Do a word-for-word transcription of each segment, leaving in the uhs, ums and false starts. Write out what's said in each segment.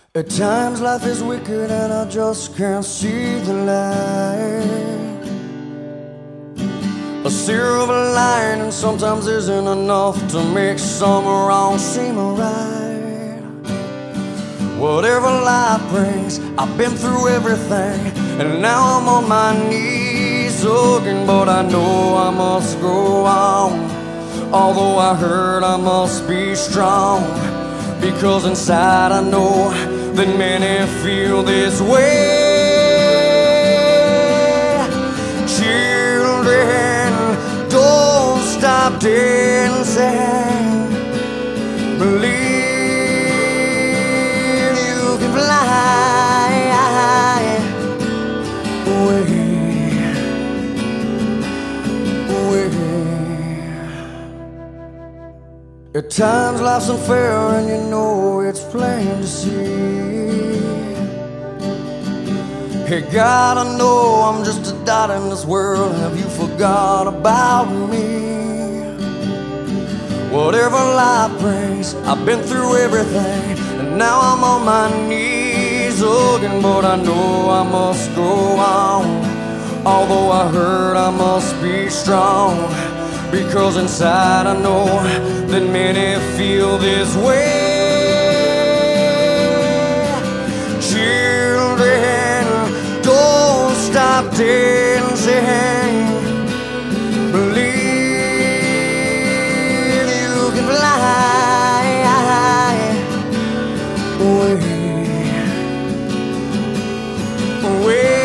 At times life is wicked and I just can't see the light. A silver lining sometimes isn't enough to make some wrong seem right. Whatever life brings, I've been through everything, and now I'm on my knees looking, but I know I must go on. Although I hurt, I must be strong, because inside I know that many feel this way. Children, don't stop dancing. Believe you can fly away, away. At times life's unfair and you know it's plain to see. Hey God, I know I'm just a dot in this world. Have you forgot about me? Whatever life brings, I've been through everything, and now I'm on my knees looking, but I know I must go on. Although I hurt, I must be strong, because inside I know that many feel this way. Children, don't stop dancing. Believe you can fly away, away.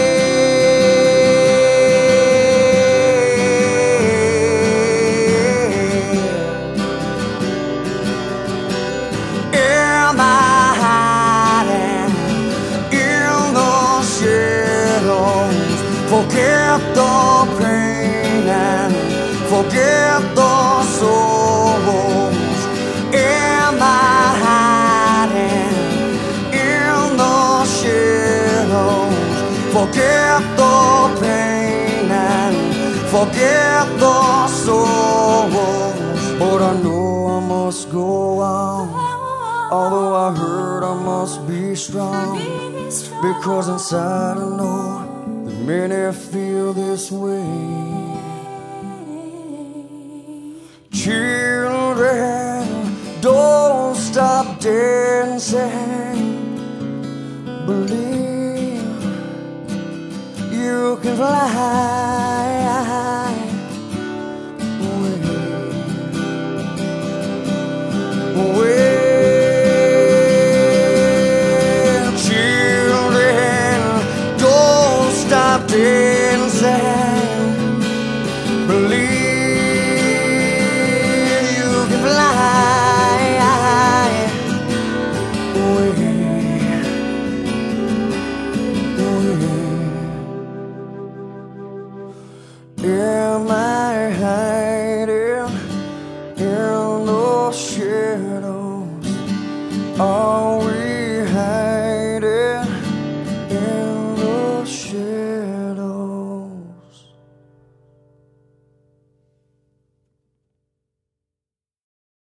Am I hiding in the shadows? Forget the pain and forget the sorrows. Am I hiding in the shadows? Forget the pain and forget the sorrows. But I know I must go on. Although I hurt, I must be strong, because inside I know that many feel this way. Children, don't stop dancing. Believe you can fly away, away. Children, don't stop dancing. Believe yeah.